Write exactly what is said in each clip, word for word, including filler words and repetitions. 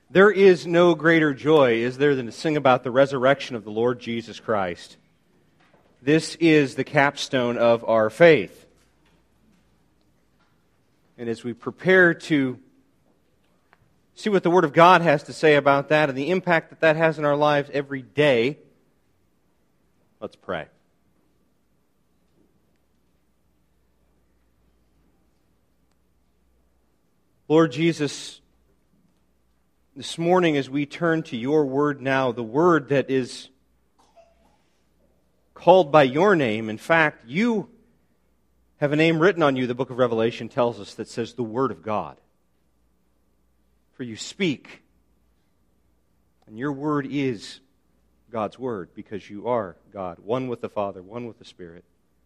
There is no greater joy, is there, than to sing about the resurrection of the Lord Jesus Christ. This is the capstone of our faith. And as we prepare to see what the Word of God has to say about that and the impact that that has in our lives every day, let's pray. Lord Jesus, this morning as we turn to your Word now, the Word that is called by your name, in fact, you have a name written on you, the book of Revelation tells us, that says the Word of God. For you speak, and your Word is God's Word, because you are God, one with the Father, one with the Spirit.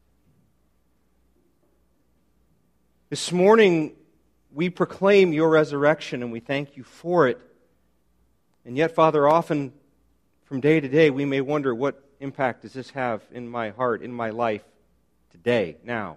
This morning, we proclaim your resurrection, and we thank you for it. And yet, Father, often from day to day, we may wonder, what impact does this have in my heart, in my life, today, now?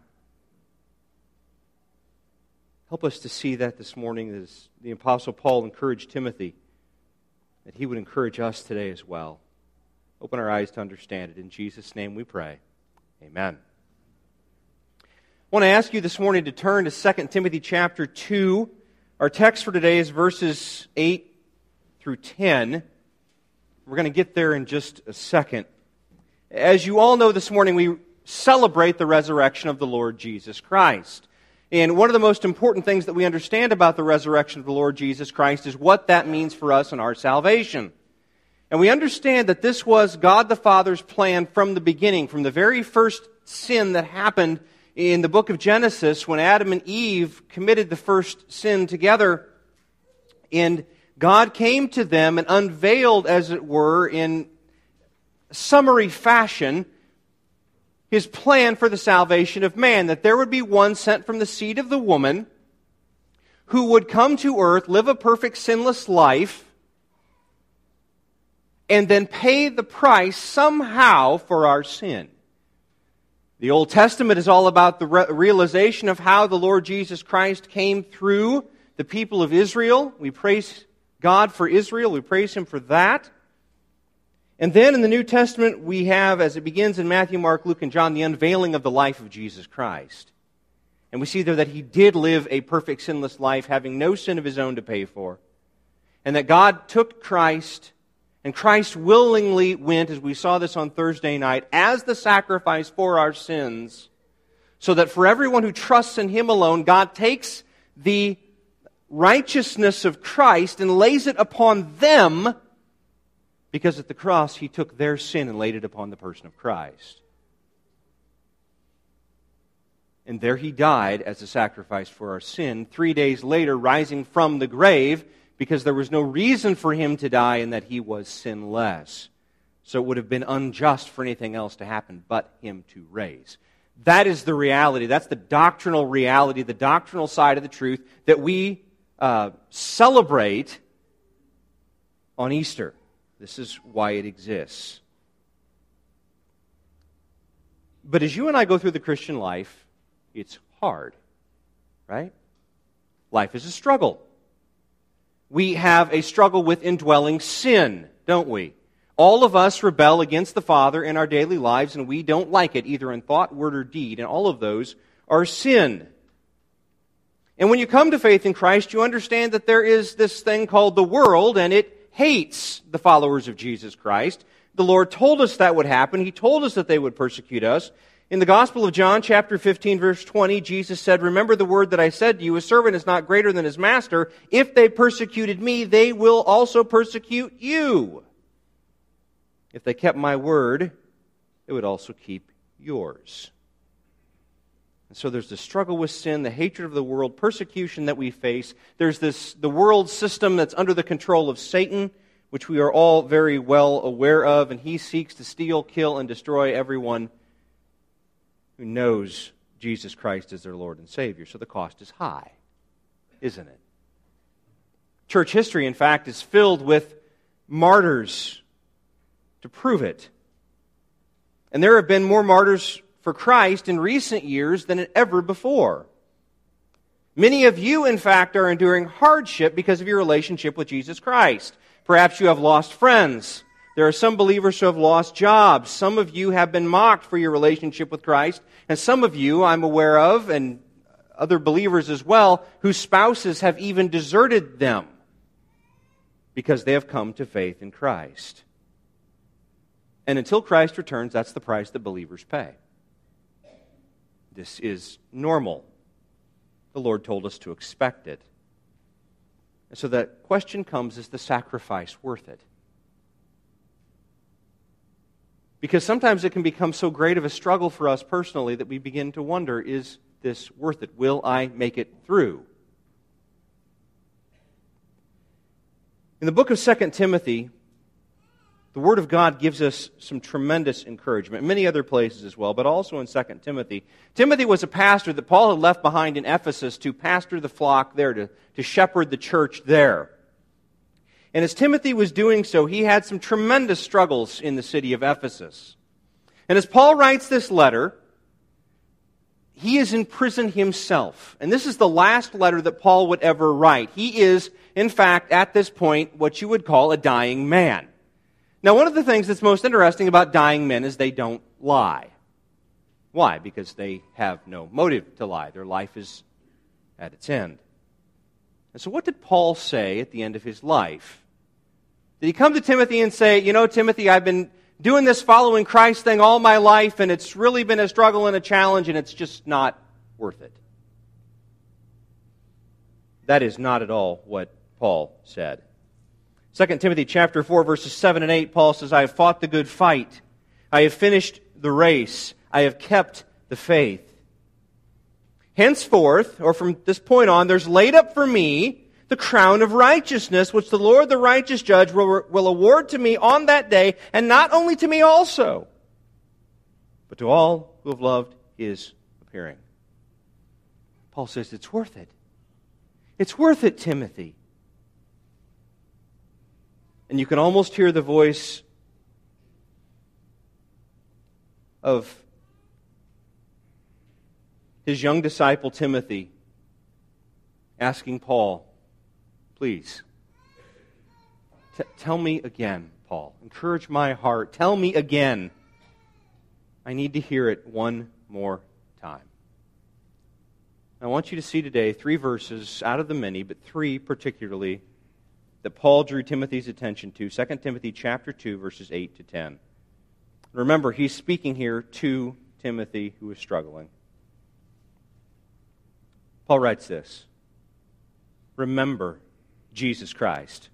Help us to see that this morning as the Apostle Paul encouraged Timothy, that he would encourage us today as well. Open our eyes to understand it. In Jesus' name we pray. Amen. I want to ask you this morning to turn to Second Timothy chapter two. Our text for today is verses eight through ten. We're going to get there in just a second. As you all know, this morning we celebrate the resurrection of the Lord Jesus Christ. And one of the most important things that we understand about the resurrection of the Lord Jesus Christ is what that means for us in our salvation. And we understand that this was God the Father's plan from the beginning, from the very first sin that happened in the book of Genesis when Adam and Eve committed the first sin together. And God came to them and unveiled, as it were, in summary fashion, His plan for the salvation of man, that there would be one sent from the seed of the woman who would come to earth, live a perfect sinless life, and then pay the price somehow for our sin. The Old Testament is all about the re- realization of how the Lord Jesus Christ came through the people of Israel. We praise God for Israel. We praise Him for that. And then in the New Testament, we have, as it begins in Matthew, Mark, Luke, and John, the unveiling of the life of Jesus Christ. And we see there that He did live a perfect sinless life, having no sin of His own to pay for. And that God took Christ, and Christ willingly went, as we saw this on Thursday night, as the sacrifice for our sins, so that for everyone who trusts in Him alone, God takes the righteousness of Christ and lays it upon them, because at the cross, He took their sin and laid it upon the person of Christ. And there He died as a sacrifice for our sin, three days later rising from the grave, because there was no reason for Him to die and that He was sinless. So it would have been unjust for anything else to happen but Him to raise. That is the reality. That's the doctrinal reality, the doctrinal side of the truth that we uh, celebrate on Easter. This is why it exists. But as you and I go through the Christian life, it's hard, right? Life is a struggle. We have a struggle with indwelling sin, don't we? All of us rebel against the Father in our daily lives, and we don't like it, either in thought, word, or deed, and all of those are sin. And when you come to faith in Christ, you understand that there is this thing called the world, and it hates the followers of Jesus Christ. The Lord told us that would happen. He told us that they would persecute us. In the Gospel of John, chapter fifteen, verse twenty, Jesus said, "Remember the word that I said to you, a servant is not greater than his master. If they persecuted me, they will also persecute you. If they kept my word, they would also keep yours." And so there's the struggle with sin, the hatred of the world, persecution that we face. There's this the world system that's under the control of Satan, which we are all very well aware of, and he seeks to steal, kill, and destroy everyone who knows Jesus Christ as their Lord and Savior. So the cost is high, isn't it? Church history, in fact, is filled with martyrs to prove it. And there have been more martyrs for Christ in recent years than ever before. Many of you, in fact, are enduring hardship because of your relationship with Jesus Christ. Perhaps you have lost friends. There are some believers who have lost jobs. Some of you have been mocked for your relationship with Christ. And some of you, I'm aware of, and other believers as well, whose spouses have even deserted them because they have come to faith in Christ. And until Christ returns, that's the price that believers pay. This is normal. The Lord told us to expect it. And so the question comes, is the sacrifice worth it? Because sometimes it can become so great of a struggle for us personally that we begin to wonder, is this worth it? Will I make it through? In the book of Second Timothy, the Word of God gives us some tremendous encouragement, many other places as well, but also in Second Timothy. Timothy was a pastor that Paul had left behind in Ephesus to pastor the flock there, to, to shepherd the church there. And as Timothy was doing so, he had some tremendous struggles in the city of Ephesus. And as Paul writes this letter, he is in prison himself. And this is the last letter that Paul would ever write. He is, in fact, at this point, what you would call a dying man. Now, one of the things that's most interesting about dying men is they don't lie. Why? Because they have no motive to lie. Their life is at its end. And so what did Paul say at the end of his life? Did he come to Timothy and say, you know, Timothy, I've been doing this following Christ thing all my life, and it's really been a struggle and a challenge, and it's just not worth it? That is not at all what Paul said. Second Timothy chapter four, verses seven and eight, Paul says, I have fought the good fight. I have finished the race. I have kept the faith. Henceforth, or from this point on, there's laid up for me the crown of righteousness, which the Lord, the righteous judge, will, will award to me on that day, and not only to me also, but to all who have loved His appearing. Paul says it's worth it. It's worth it, Timothy. And you can almost hear the voice of his young disciple Timothy asking Paul, please, t- tell me again, Paul. Encourage my heart. Tell me again. I need to hear it one more time. I want you to see today three verses out of the many, but three particularly, that Paul drew Timothy's attention to. Second Timothy chapter two, verses eight to ten. Remember, he's speaking here to Timothy, who is struggling. Paul writes this, remember Jesus Christ,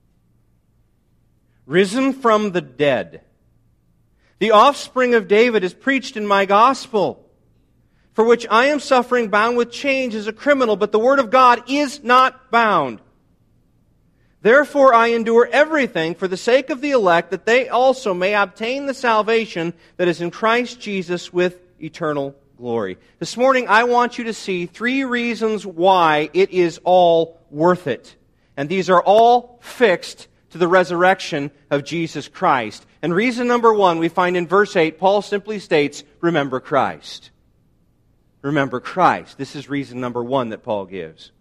risen from the dead, the offspring of David, is preached in my gospel, for which I am suffering, bound with chains as a criminal, but the word of God is not bound. Therefore I endure everything for the sake of the elect, that they also may obtain the salvation that is in Christ Jesus with eternal glory. This morning I want you to see three reasons why it is all worth it. And these are all fixed to the resurrection of Jesus Christ. And reason number one we find in verse eight, Paul simply states, remember Christ. Remember Christ. This is reason number one that Paul gives.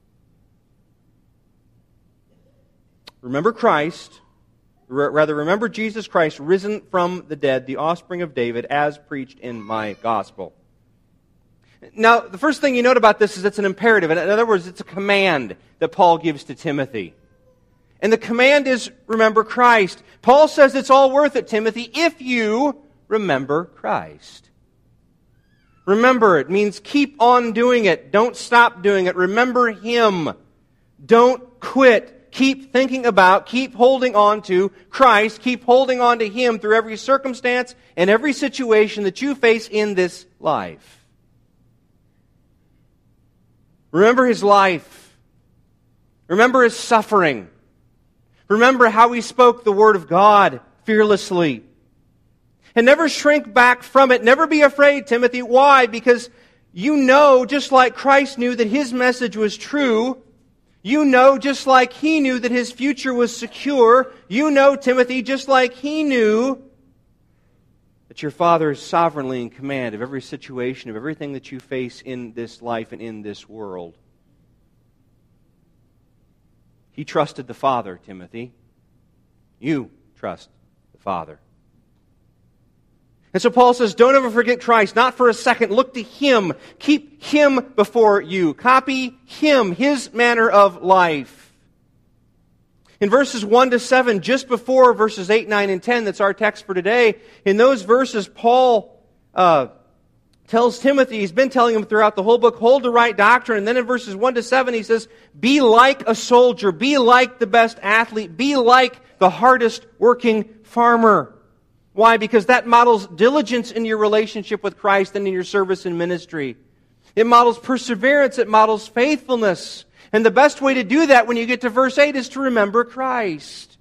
Remember Christ, rather remember Jesus Christ, risen from the dead, the offspring of David, as preached in my gospel. Now, the first thing you note about this is it's an imperative. In other words, it's a command that Paul gives to Timothy. And the command is, remember Christ. Paul says it's all worth it, Timothy, if you remember Christ. Remember it means keep on doing it. Don't stop doing it. Remember Him. Don't quit. Keep thinking about, keep holding on to Christ. Keep holding on to Him through every circumstance and every situation that you face in this life. Remember His life. Remember His suffering. Remember how He spoke the Word of God fearlessly. And never shrink back from it. Never be afraid, Timothy. Why? Because you know, just like Christ knew that His message was true, you know, just like He knew that His future was secure, you know, Timothy, just like He knew that your Father is sovereignly in command of every situation, of everything that you face in this life and in this world. He trusted the Father, Timothy. You trust the Father. And so Paul says, don't ever forget Christ, not for a second. Look to Him. Keep Him before you. Copy Him, His manner of life. In verses one to seven, just before verses eight, nine, and ten, that's our text for today, in those verses, Paul uh, tells Timothy, he's been telling him throughout the whole book, hold the right doctrine. And then in verses one to seven, he says, be like a soldier, be like the best athlete, be like the hardest working farmer. Why? Because that models diligence in your relationship with Christ and in your service and ministry. It models perseverance. It models faithfulness. And the best way to do that when you get to verse eight is to remember Christ.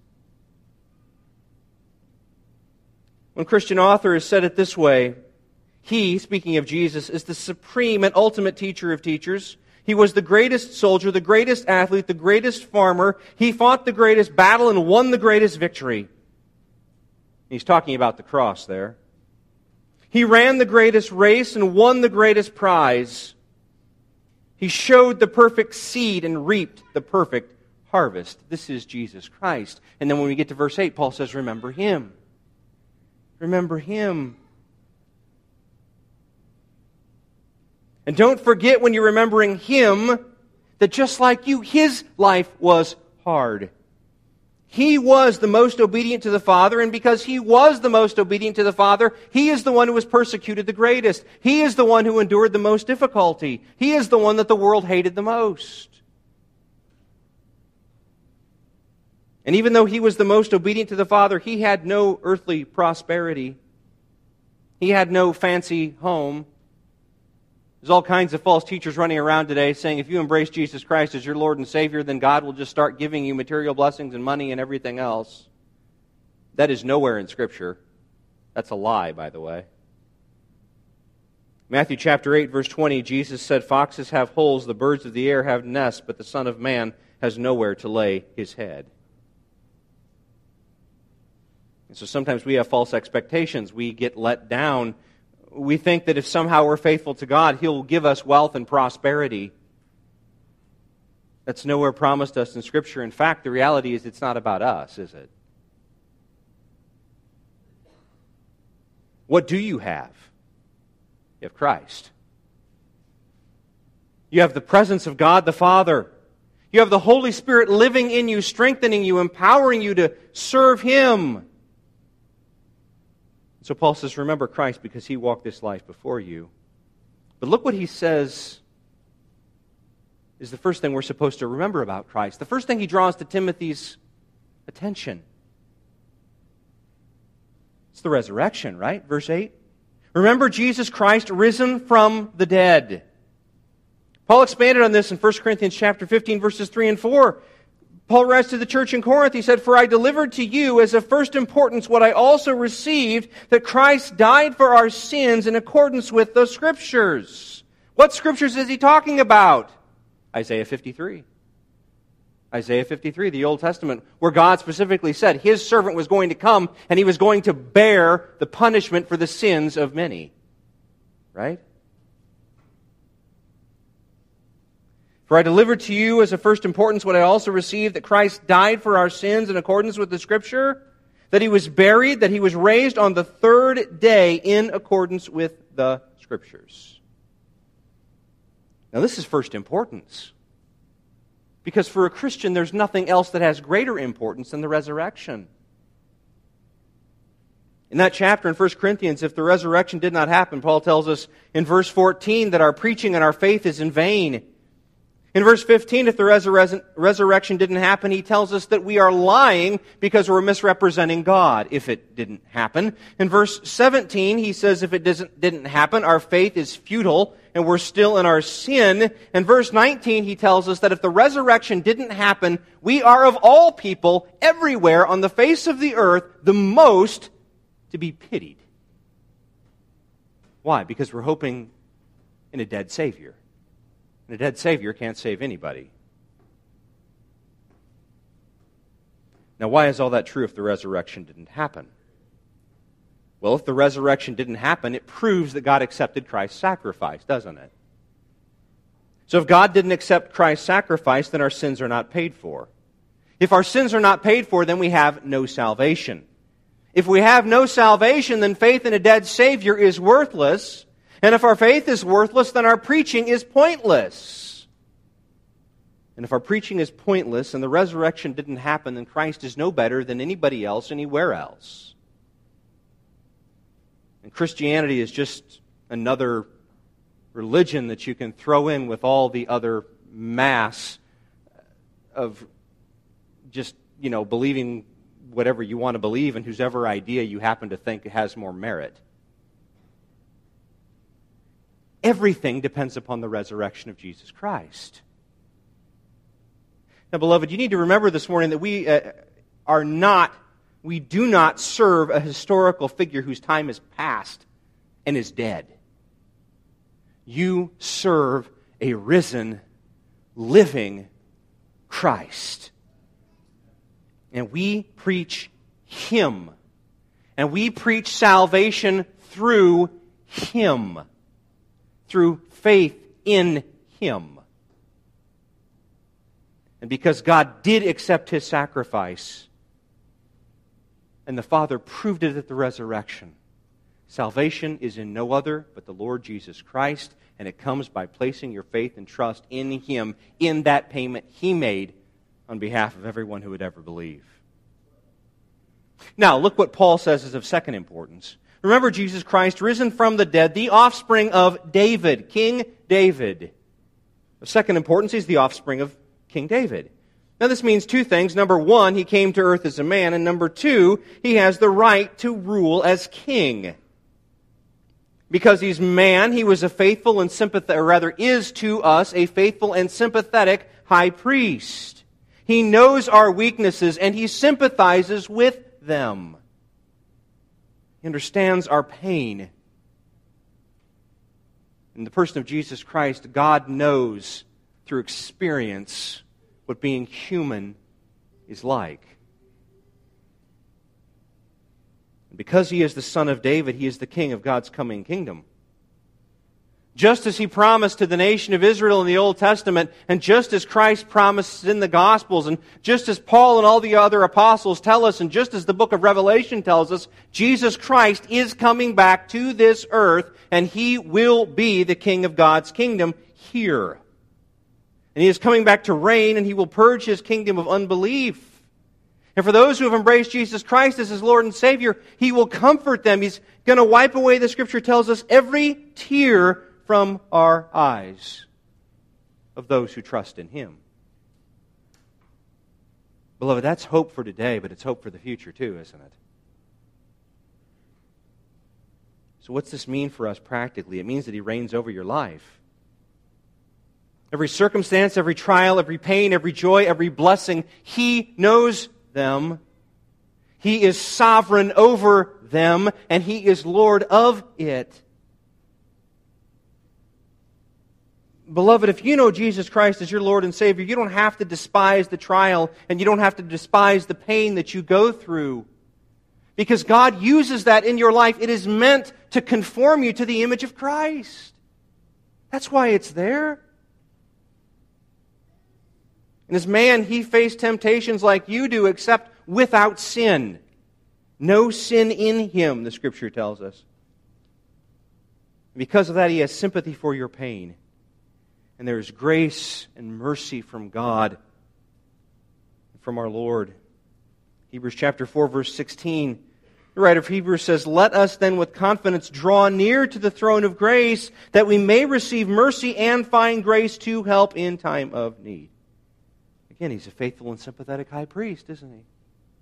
One Christian author has said it this way. He, speaking of Jesus, is the supreme and ultimate teacher of teachers. He was the greatest soldier, the greatest athlete, the greatest farmer. He fought the greatest battle and won the greatest victory. He's talking about the cross there. He ran the greatest race and won the greatest prize. He showed the perfect seed and reaped the perfect harvest. This is Jesus Christ. And then when we get to verse eight, Paul says, remember Him. Remember Him. And don't forget when you're remembering Him that just like you, His life was hard. He was the most obedient to the Father, and because He was the most obedient to the Father, He is the one who was persecuted the greatest. He is the one who endured the most difficulty. He is the one that the world hated the most. And even though He was the most obedient to the Father, He had no earthly prosperity. He had no fancy home. There's all kinds of false teachers running around today saying if you embrace Jesus Christ as your Lord and Savior, then God will just start giving you material blessings and money and everything else. That is nowhere in Scripture. That's a lie, by the way. Matthew chapter eight, verse twenty, Jesus said, foxes have holes, the birds of the air have nests, but the Son of Man has nowhere to lay His head. And so sometimes we have false expectations. We get let down. We think that if somehow we're faithful to God, He'll give us wealth and prosperity. That's nowhere promised us in Scripture. In fact, the reality is it's not about us, is it? What do you have? You have Christ. You have the presence of God the Father. You have the Holy Spirit living in you, strengthening you, empowering you to serve Him. So Paul says, remember Christ because He walked this life before you. But look what he says is the first thing we're supposed to remember about Christ. The first thing he draws to Timothy's attention. It's the resurrection, right? Verse eight. Remember Jesus Christ risen from the dead. Paul expanded on this in First Corinthians chapter fifteen, verses three and four. Paul writes to the church in Corinth, he said, for I delivered to you as of first importance what I also received, that Christ died for our sins in accordance with the Scriptures. What Scriptures is he talking about? Isaiah fifty-three. Isaiah fifty-three, the Old Testament, where God specifically said His servant was going to come and He was going to bear the punishment for the sins of many. Right? For I delivered to you as of first importance what I also received, that Christ died for our sins in accordance with the Scripture, that He was buried, that He was raised on the third day in accordance with the Scriptures. Now this is first importance. Because for a Christian, there's nothing else that has greater importance than the resurrection. In that chapter in First Corinthians, if the resurrection did not happen, Paul tells us in verse fourteen that our preaching and our faith is in vain. In verse fifteen, if the resur- resurrection didn't happen, he tells us that we are lying because we're misrepresenting God if it didn't happen. In verse seventeen, he says if it doesn't, didn't happen, our faith is futile and we're still in our sin. In verse nineteen, he tells us that if the resurrection didn't happen, we are of all people everywhere on the face of the earth the most to be pitied. Why? Because we're hoping in a dead Savior. And a dead Savior can't save anybody. Now, why is all that true if the resurrection didn't happen? Well, if the resurrection didn't happen, it proves that God accepted Christ's sacrifice, doesn't it? So if God didn't accept Christ's sacrifice, then our sins are not paid for. If our sins are not paid for, then we have no salvation. If we have no salvation, then faith in a dead Savior is worthless. And if our faith is worthless, then our preaching is pointless. And if our preaching is pointless and the resurrection didn't happen, then Christ is no better than anybody else anywhere else. And Christianity is just another religion that you can throw in with all the other mass of just, you know, believing whatever you want to believe and whosever idea you happen to think has more merit. Everything depends upon the resurrection of Jesus Christ. Now, beloved, you need to remember this morning that we uh, are not, we do not serve a historical figure whose time is past and is dead. You serve a risen, living Christ. And we preach Him. And we preach salvation through Him. Through faith in Him. And because God did accept His sacrifice, and the Father proved it at the resurrection, salvation is in no other but the Lord Jesus Christ, and it comes by placing your faith and trust in Him, in that payment He made on behalf of everyone who would ever believe. Now, look what Paul says is of second importance. Remember Jesus Christ, risen from the dead, the offspring of David, King David. Of second importance, He's the offspring of King David. Now, this means two things. Number one, He came to earth as a man, and number two, He has the right to rule as king. Because He's man, He was a faithful and sympathetic, or rather is to us a faithful and sympathetic high priest. He knows our weaknesses and He sympathizes with them. He understands our pain. In the person of Jesus Christ, God knows through experience what being human is like. And because He is the Son of David, He is the King of God's coming kingdom. Just as He promised to the nation of Israel in the Old Testament, and just as Christ promised in the Gospels, and just as Paul and all the other apostles tell us, and just as the book of Revelation tells us, Jesus Christ is coming back to this earth, and He will be the King of God's kingdom here. And He is coming back to reign, and He will purge His kingdom of unbelief. And for those who have embraced Jesus Christ as His Lord and Savior, He will comfort them. He's going to wipe away, the Scripture tells us, every tear from our eyes of those who trust in Him. Beloved, that's hope for today, but it's hope for the future too, isn't it? So what's this mean for us practically? It means that He reigns over your life. Every circumstance, every trial, every pain, every joy, every blessing, He knows them. He is sovereign over them, and He is Lord of it. Beloved, if you know Jesus Christ as your Lord and Savior, you don't have to despise the trial, and you don't have to despise the pain that you go through. Because God uses that in your life. It is meant to conform you to the image of Christ. That's why it's there. And as man, He faced temptations like you do, except without sin. No sin in Him, the Scripture tells us. Because of that, He has sympathy for your pain. And there is grace and mercy from God, from our Lord. Hebrews chapter four, verse sixteen. The writer of Hebrews says, "Let us then with confidence draw near to the throne of grace, that we may receive mercy and find grace to help in time of need." Again, He's a faithful and sympathetic high priest, isn't He?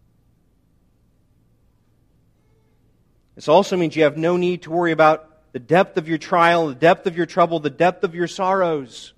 This also means you have no need to worry about the depth of your trial, the depth of your trouble, the depth of your sorrows.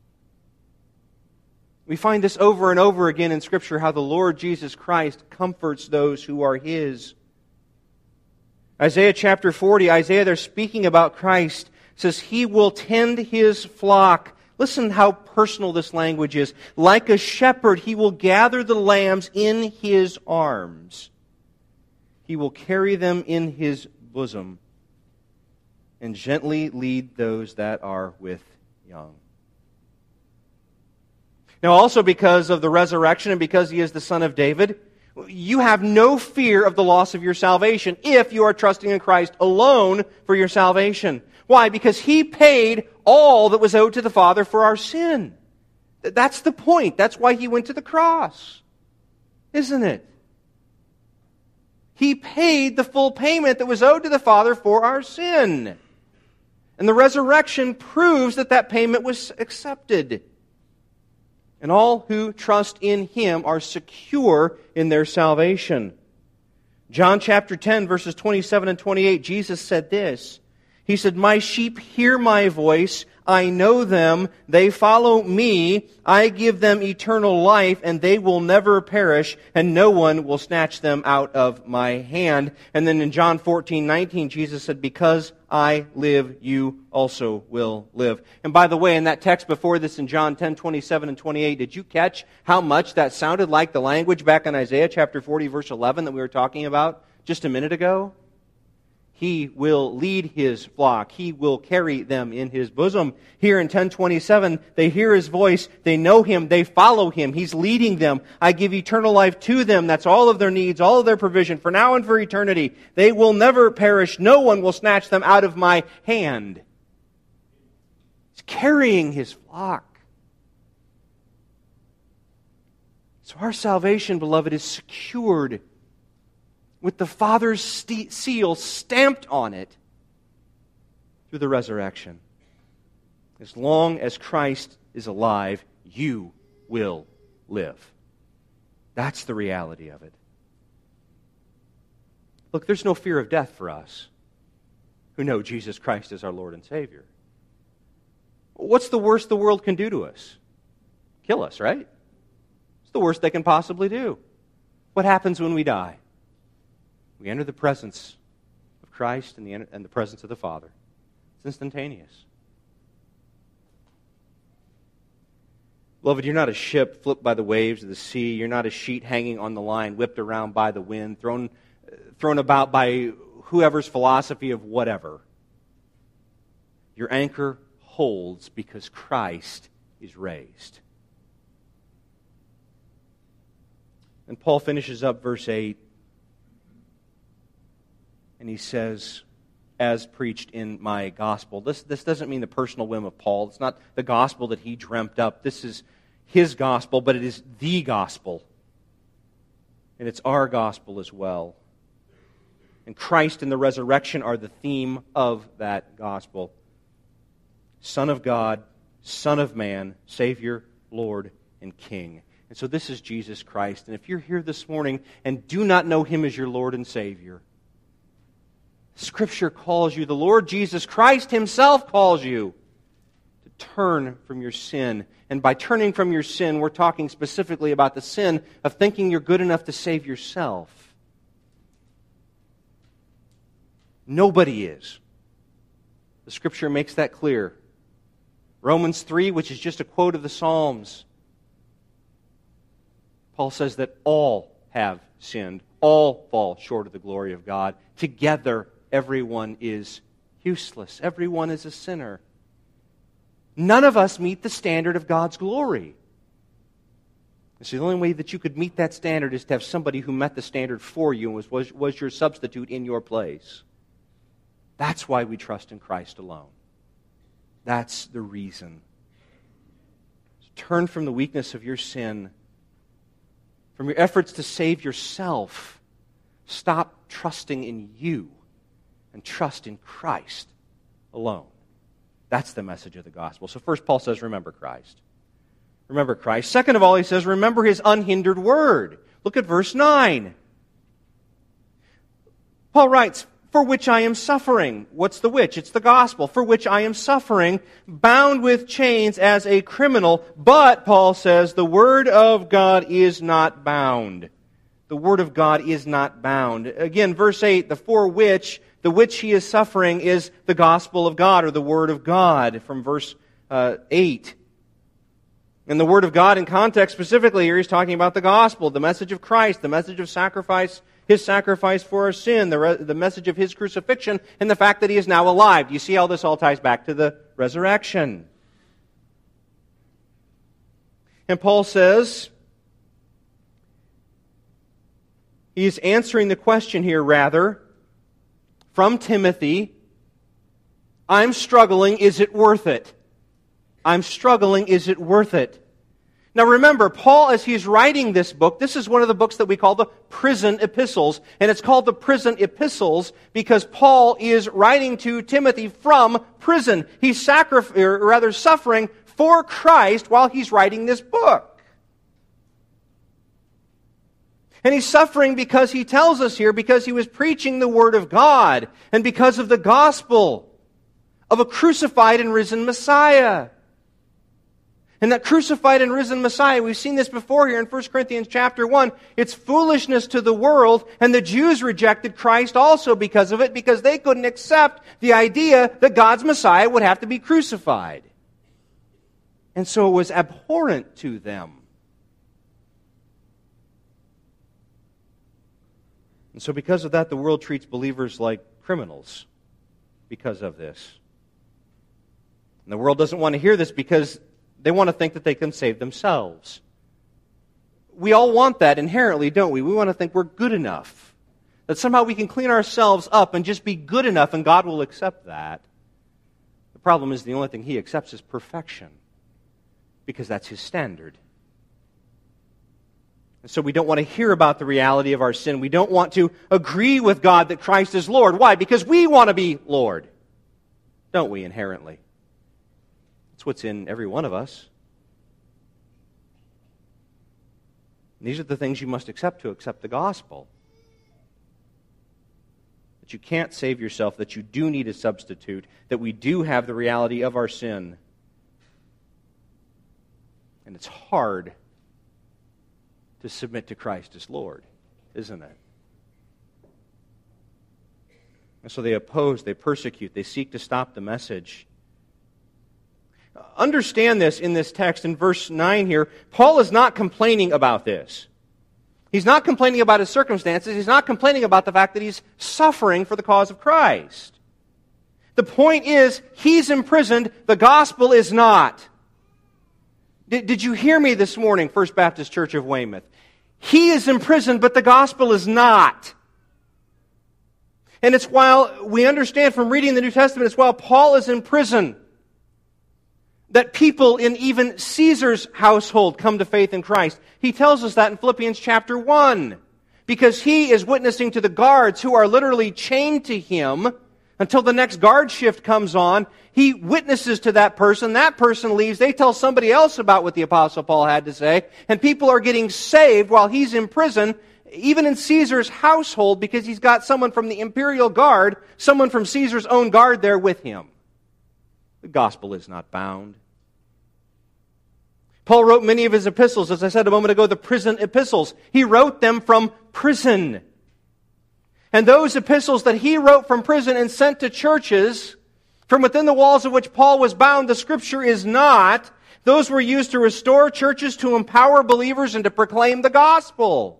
We find this over and over again in Scripture, how the Lord Jesus Christ comforts those who are His. Isaiah chapter forty, Isaiah there speaking about Christ, says, He will tend His flock. Listen how personal this language is. Like a shepherd, He will gather the lambs in His arms. He will carry them in His bosom and gently lead those that are with young. Now also because of the resurrection and because He is the Son of David, you have no fear of the loss of your salvation if you are trusting in Christ alone for your salvation. Why? Because He paid all that was owed to the Father for our sin. That's the point. That's why He went to the cross. Isn't it? He paid the full payment that was owed to the Father for our sin. And the resurrection proves that that payment was accepted. And all who trust in Him are secure in their salvation. John chapter ten, verses twenty-seven and twenty-eight, Jesus said this. He said, "My sheep hear my voice. I know them. They follow me. I give them eternal life, and they will never perish, and no one will snatch them out of my hand." And then in John fourteen nineteen, Jesus said, "Because I live, you also will live." And by the way, in that text before this in John ten, twenty-seven and twenty-eight, did you catch how much that sounded like the language back in Isaiah chapter forty, verse eleven that we were talking about just a minute ago? He will lead His flock. He will carry them in His bosom. Here in ten twenty-seven, they hear His voice. They know Him. They follow Him. He's leading them. I give eternal life to them. That's all of their needs, all of their provision, for now and for eternity. They will never perish. No one will snatch them out of my hand. He's carrying His flock. So our salvation, beloved, is secured with the Father's st- seal stamped on it through the resurrection. As long as Christ is alive, you will live. That's the reality of it. Look, there's no fear of death for us who know Jesus Christ as our Lord and Savior. What's the worst the world can do to us? Kill us, right? It's the worst they can possibly do. What happens when we die? We enter the presence of Christ and the, and the presence of the Father. It's instantaneous. Beloved, you're not a ship flipped by the waves of the sea. You're not a sheet hanging on the line, whipped around by the wind, thrown, thrown about by whoever's philosophy of whatever. Your anchor holds because Christ is raised. And Paul finishes up verse eight. And he says, as preached in my gospel. This, this doesn't mean the personal whim of Paul. It's not the gospel that he dreamt up. This is his gospel, but it is the gospel. And it's our gospel as well. And Christ and the resurrection are the theme of that gospel. Son of God, Son of man, Savior, Lord, and King. And so this is Jesus Christ. And if you're here this morning and do not know Him as your Lord and Savior, Scripture calls you, the Lord Jesus Christ Himself calls you to turn from your sin. And by turning from your sin, we're talking specifically about the sin of thinking you're good enough to save yourself. Nobody is. The Scripture makes that clear. Romans three, which is just a quote of the Psalms, Paul says that all have sinned. All fall short of the glory of God. Together, everyone is useless. Everyone is a sinner. None of us meet the standard of God's glory. So the only way that you could meet that standard is to have somebody who met the standard for you and was, was, was your substitute in your place. That's why we trust in Christ alone. That's the reason. So turn from the weakness of your sin, from your efforts to save yourself. Stop trusting in you and trust in Christ alone. That's the message of the gospel. So first Paul says, remember Christ. Remember Christ. Second of all, he says, remember His unhindered word. Look at verse nine. Paul writes, for which I am suffering. What's the which? It's the gospel. For which I am suffering, bound with chains as a criminal. But, Paul says, the word of God is not bound. The word of God is not bound. Again, verse eight, the for which, the which he is suffering is the gospel of God, or the word of God, from verse uh, eight. And the word of God in context specifically here, he's talking about the gospel, the message of Christ, the message of sacrifice, His sacrifice for our sin, the, re- the message of His crucifixion, and the fact that He is now alive. Do you see how this all ties back to the resurrection? And Paul says, he's answering the question here, rather, from Timothy, I'm struggling, is it worth it? I'm struggling, is it worth it? Now remember, Paul, as he's writing this book, this is one of the books that we call the prison epistles. And it's called the prison epistles because Paul is writing to Timothy from prison. He's sacrif- or rather suffering for Christ while he's writing this book. And he's suffering because he tells us here, because he was preaching the Word of God and because of the gospel of a crucified and risen Messiah. And that crucified and risen Messiah, we've seen this before here in First Corinthians chapter one, it's foolishness to the world, and the Jews rejected Christ also because of it, because they couldn't accept the idea that God's Messiah would have to be crucified. And so it was abhorrent to them. And so because of that, the world treats believers like criminals because of this. And the world doesn't want to hear this because they want to think that they can save themselves. We all want that inherently, don't we? We want to think we're good enough. That somehow we can clean ourselves up and just be good enough and God will accept that. The problem is the only thing He accepts is perfection. Because that's His standard. And so we don't want to hear about the reality of our sin. We don't want to agree with God that Christ is Lord. Why? Because we want to be Lord. Don't we, inherently? It's what's in every one of us. And these are the things you must accept to accept the gospel. That you can't save yourself, that you do need a substitute, that we do have the reality of our sin. And it's hard to submit to Christ as Lord, isn't it? And so they oppose, they persecute, they seek to stop the message. Understand this in this text, in verse nine here, Paul is not complaining about this. He's not complaining about his circumstances. He's not complaining about the fact that he's suffering for the cause of Christ. The point is, he's imprisoned, the gospel is not. Did, did you hear me this morning, First Baptist Church of Weymouth? He is imprisoned, but the gospel is not. And it's while we understand from reading the New Testament, it's while Paul is in prison that people in even Caesar's household come to faith in Christ. He tells us that in Philippians chapter one. Because he is witnessing to the guards who are literally chained to him until the next guard shift comes on. He witnesses to that person. That person leaves. They tell somebody else about what the Apostle Paul had to say. And people are getting saved while he's in prison, even in Caesar's household, because he's got someone from the imperial guard, someone from Caesar's own guard there with him. The gospel is not bound. Paul wrote many of his epistles, as I said a moment ago, the prison epistles. He wrote them from prison. And those epistles that he wrote from prison and sent to churches from within the walls of which Paul was bound, the Scripture is not. Those were used to restore churches, to empower believers, and to proclaim the gospel.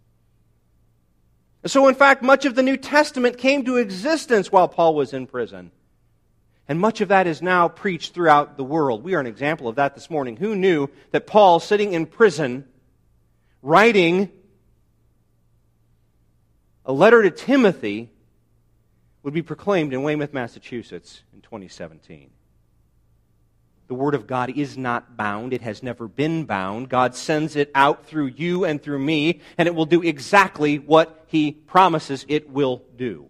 So in fact, much of the New Testament came to existence while Paul was in prison. And much of that is now preached throughout the world. We are an example of that this morning. Who knew that Paul, sitting in prison, writing a letter to Timothy, would be proclaimed in Weymouth, Massachusetts in twenty seventeen? The Word of God is not bound. It has never been bound. God sends it out through you and through me, and it will do exactly what He promises it will do.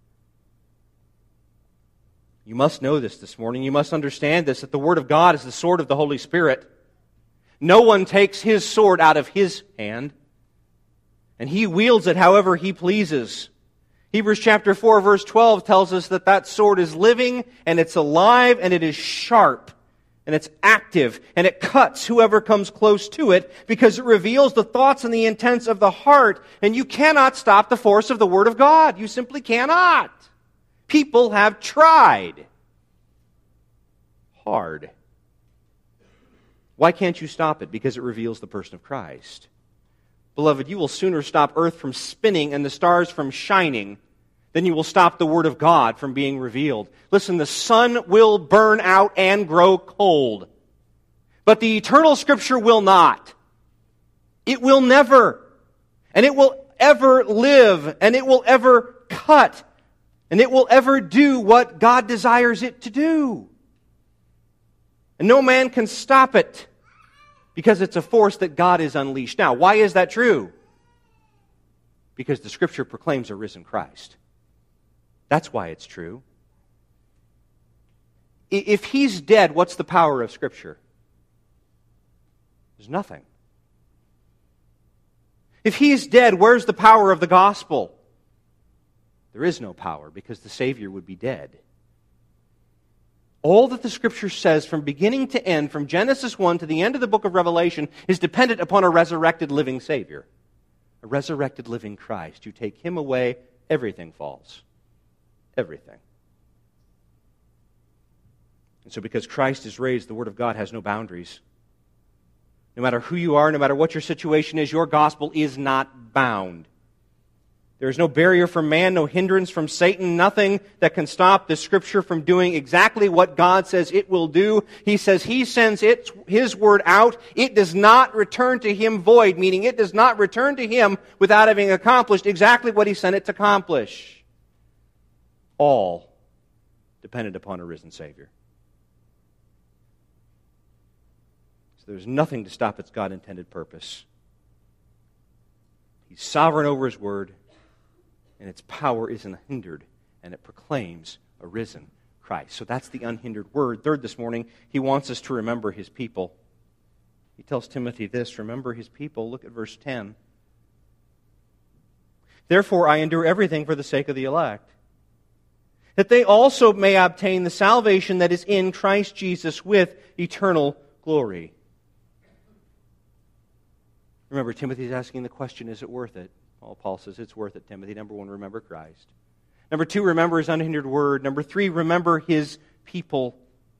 You must know this this morning. You must understand this, that the Word of God is the sword of the Holy Spirit. No one takes His sword out of His hand, and He wields it however He pleases. Hebrews chapter four, verse twelve tells us that that sword is living, and it's alive, and it is sharp, and it's active, and it cuts whoever comes close to it, because it reveals the thoughts and the intents of the heart, and you cannot stop the force of the Word of God. You simply cannot. People have tried hard. Why can't you stop it? Because it reveals the person of Christ. Beloved, you will sooner stop earth from spinning and the stars from shining than you will stop the Word of God from being revealed. Listen, the sun will burn out and grow cold. But the eternal Scripture will not. It will never. And it will ever live. And it will ever cut. And it will ever do what God desires it to do. And no man can stop it, because it's a force that God has unleashed. Now, why is that true? Because the Scripture proclaims a risen Christ. That's why it's true. If He's dead, what's the power of Scripture? There's nothing. If He's dead, where's the power of the gospel? There is no power, because the Savior would be dead. All that the Scripture says from beginning to end, from Genesis one to the end of the book of Revelation, is dependent upon a resurrected living Savior. A resurrected living Christ. You take Him away, everything falls. Everything. And so because Christ is raised, the Word of God has no boundaries. No matter who you are, no matter what your situation is, your gospel is not bound. There is no barrier from man, no hindrance from Satan, nothing that can stop the Scripture from doing exactly what God says it will do. He says He sends it, His Word out. It does not return to Him void, meaning it does not return to Him without having accomplished exactly what He sent it to accomplish. All dependent upon a risen Savior. So there's nothing to stop its God-intended purpose. He's sovereign over His Word, and its power isn't hindered, and it proclaims a risen Christ. So that's the unhindered word. Third, this morning, he wants us to remember his people. He tells Timothy this, remember his people. Look at verse ten. Therefore I endure everything for the sake of the elect, that they also may obtain the salvation that is in Christ Jesus with eternal glory. Remember, Timothy's asking the question, is it worth it? Well, Paul says it's worth it, Timothy. Number one, remember Christ. Number two, remember His unhindered word. Number three, remember His people.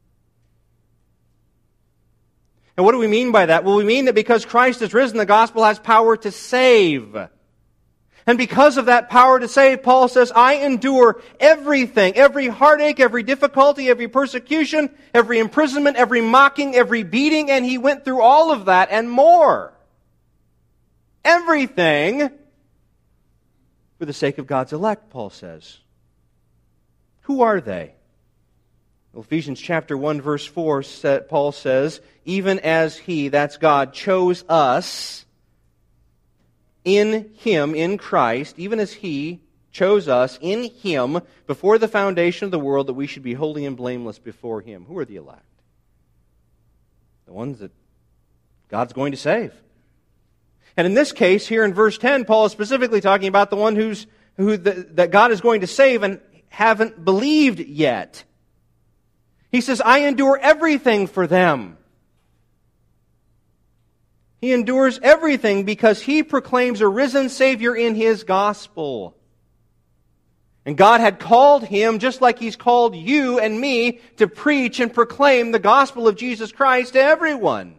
And what do we mean by that? Well, we mean that because Christ is risen, the gospel has power to save. And because of that power to save, Paul says, I endure everything, every heartache, every difficulty, every persecution, every imprisonment, every mocking, every beating, and he went through all of that and more. Everything for the sake of God's elect, Paul says. Who are they? Well, Ephesians chapter one, verse four, Paul says, even as He, that's God, chose us in Him, in Christ, even as He chose us in Him before the foundation of the world, that we should be holy and blameless before Him. Who are the elect? The ones that God's going to save. And in this case, here in verse ten, Paul is specifically talking about the one who's who the, that God is going to save and haven't believed yet. He says, I endure everything for them. He endures everything because He proclaims a risen Savior in His gospel. And God had called him, just like He's called you and me, to preach and proclaim the gospel of Jesus Christ to everyone.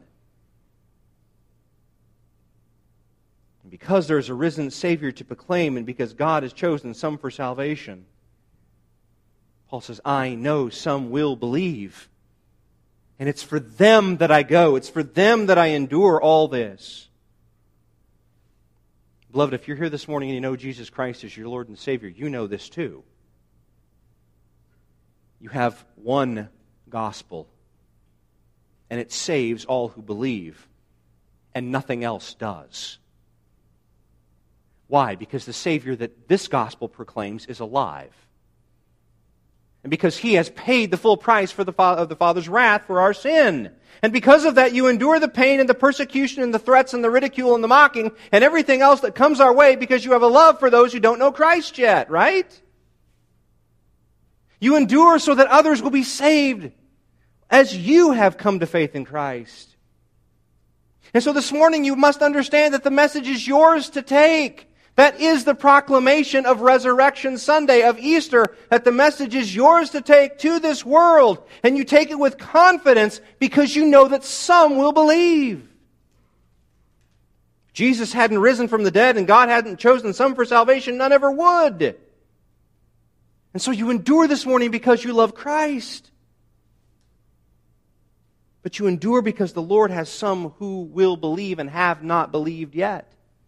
Because there's a risen Savior to proclaim, and because God has chosen some for salvation, Paul says, I know some will believe. And it's for them that I go. It's for them that I endure all this. Beloved, if you're here this morning and you know Jesus Christ as your Lord and Savior, you know this too. You have one gospel, and it saves all who believe, and nothing else does. Why? Because the Savior that this gospel proclaims is alive. And because He has paid the full price for the of the Father's wrath for our sin. And because of that, you endure the pain and the persecution and the threats and the ridicule and the mocking and everything else that comes our way because you have a love for those who don't know Christ yet, right? You endure so that others will be saved as you have come to faith in Christ. And so this morning you must understand that the message is yours to take. That is the proclamation of Resurrection Sunday, of Easter, that the message is yours to take to this world. And you take it with confidence because you know that some will believe. Jesus hadn't risen from the dead and God hadn't chosen some for salvation, none ever would. And so you endure this morning because you love Christ. But you endure because the Lord has some who will believe and have not believed yet.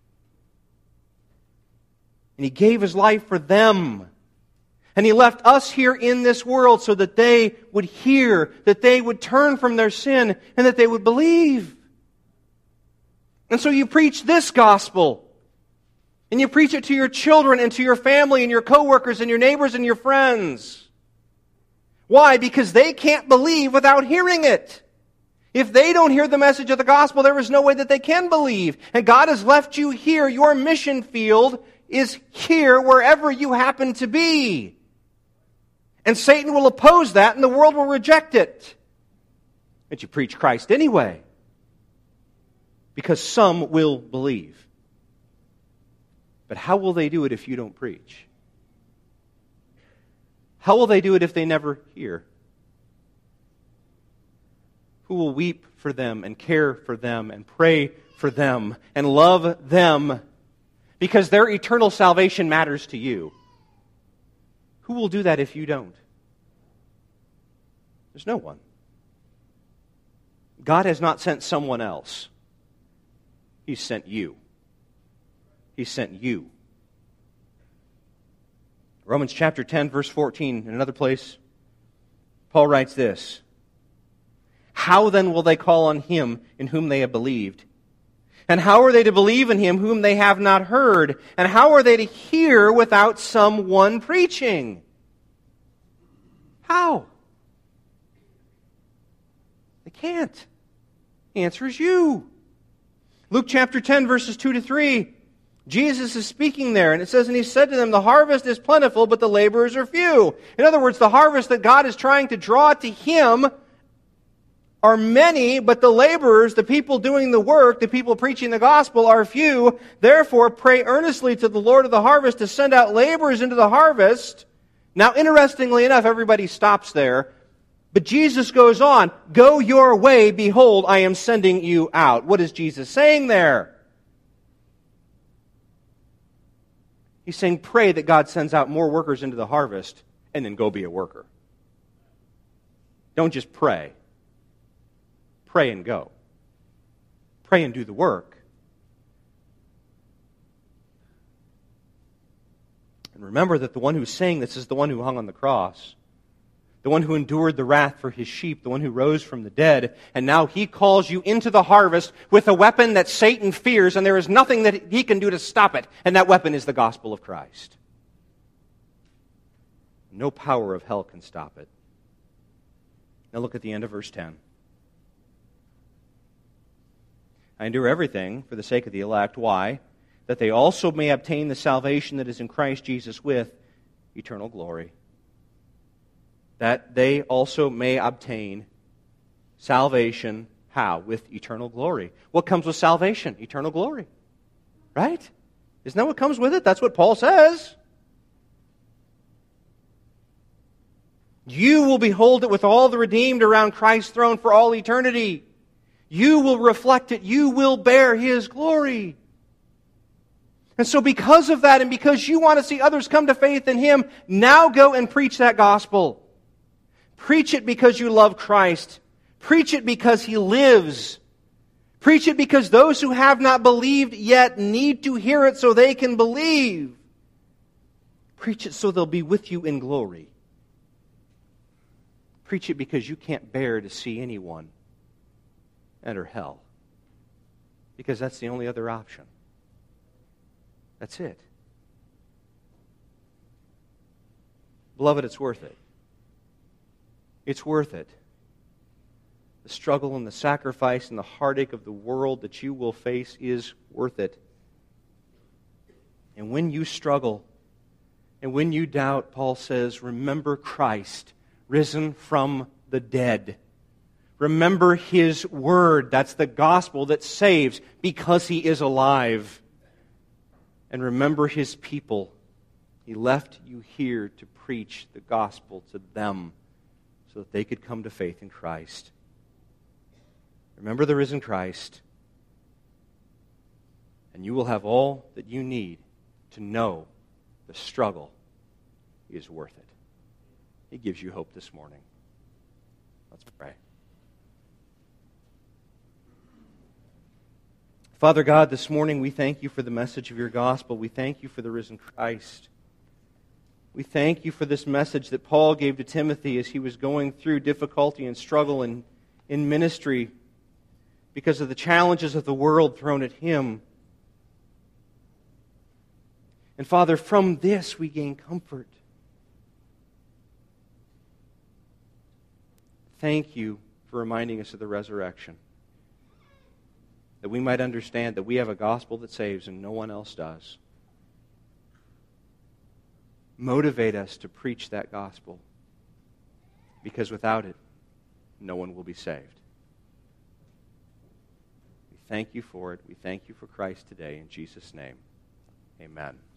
And He gave His life for them. And He left us here in this world so that they would hear, that they would turn from their sin, and that they would believe. And so you preach this gospel. And you preach it to your children and to your family and your coworkers and your neighbors and your friends. Why? Because they can't believe without hearing it. If they don't hear the message of the gospel, there is no way that they can believe. And God has left you here. Your mission field is here wherever you happen to be. And Satan will oppose that and the world will reject it. But you preach Christ anyway. Because some will believe. But how will they do it if you don't preach? How will they do it if they never hear? Who will weep for them and care for them and pray for them and love them because their eternal salvation matters to you? Who will do that if you don't? There's no one. God has not sent someone else. He sent you. He sent you. Romans chapter ten, verse fourteen, in another place, Paul writes this: How then will they call on Him in whom they have believed? And how are they to believe in Him whom they have not heard? And how are they to hear without someone preaching? How? They can't. The answer is you. Luke chapter ten, verses two to three. Jesus is speaking there, and it says, and He said to them, the harvest is plentiful, but the laborers are few. In other words, the harvest that God is trying to draw to Him are many, but the laborers, the people doing the work, the people preaching the gospel, are few. Therefore, pray earnestly to the Lord of the harvest to send out laborers into the harvest. Now, interestingly enough, everybody stops there. But Jesus goes on, go your way, behold, I am sending you out. What is Jesus saying there? He's saying, pray that God sends out more workers into the harvest, and then go be a worker. Don't just pray. Pray and go. Pray and do the work. And remember that the one who's saying this is the one who hung on the cross. The one who endured the wrath for His sheep, the one who rose from the dead, and now He calls you into the harvest with a weapon that Satan fears, and there is nothing that he can do to stop it, and that weapon is the gospel of Christ. No power of hell can stop it. Now look at the end of verse ten. I endure everything for the sake of the elect. Why? That they also may obtain the salvation that is in Christ Jesus with eternal glory. That they also may obtain salvation. How? With eternal glory. What comes with salvation? Eternal glory. Right? Isn't that what comes with it? That's what Paul says. You will behold it with all the redeemed around Christ's throne for all eternity. You will reflect it. You will bear His glory. And so because of that, and because you want to see others come to faith in Him, now go and preach that gospel. Preach it because you love Christ. Preach it because He lives. Preach it because those who have not believed yet need to hear it so they can believe. Preach it so they'll be with you in glory. Preach it because you can't bear to see anyone enter hell. Because that's the only other option. That's it. Beloved, it's worth it. It's worth it. The struggle and the sacrifice and the heartache of the world that you will face is worth it. And when you struggle and when you doubt, Paul says, remember Christ, risen from the dead. Remember His word. That's the gospel that saves because He is alive. And remember His people. He left you here to preach the gospel to them, so that they could come to faith in Christ. Remember the risen Christ, and you will have all that you need to know the struggle is worth it. He gives you hope this morning. Let's pray. Father God, this morning we thank you for the message of your gospel. We thank you for the risen Christ. We thank you for this message that Paul gave to Timothy as he was going through difficulty and struggle in, in ministry because of the challenges of the world thrown at him. And Father, from this we gain comfort. Thank you for reminding us of the resurrection, that we might understand that we have a gospel that saves and no one else does. Motivate us to preach that gospel, because without it, no one will be saved. We thank you for it. We thank you for Christ today. In Jesus' name, amen.